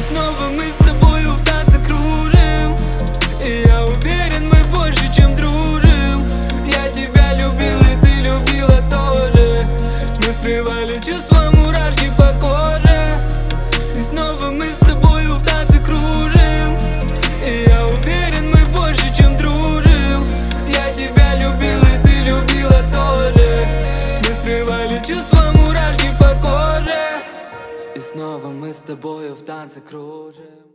снова мы с тобою в танце кружим. И я уверен, мы больше, чем дружим. Я тебя любил, и ты любила тоже. Мы скрывали чувства, мурашки по коже. И снова мы с тобою в танце кружим. И я уверен, мы больше, чем дружим. Я тебя любил, и ты любила тоже. Мы скрывали чувства, мурашки по коже. И снова мы с тобою в танце кружим.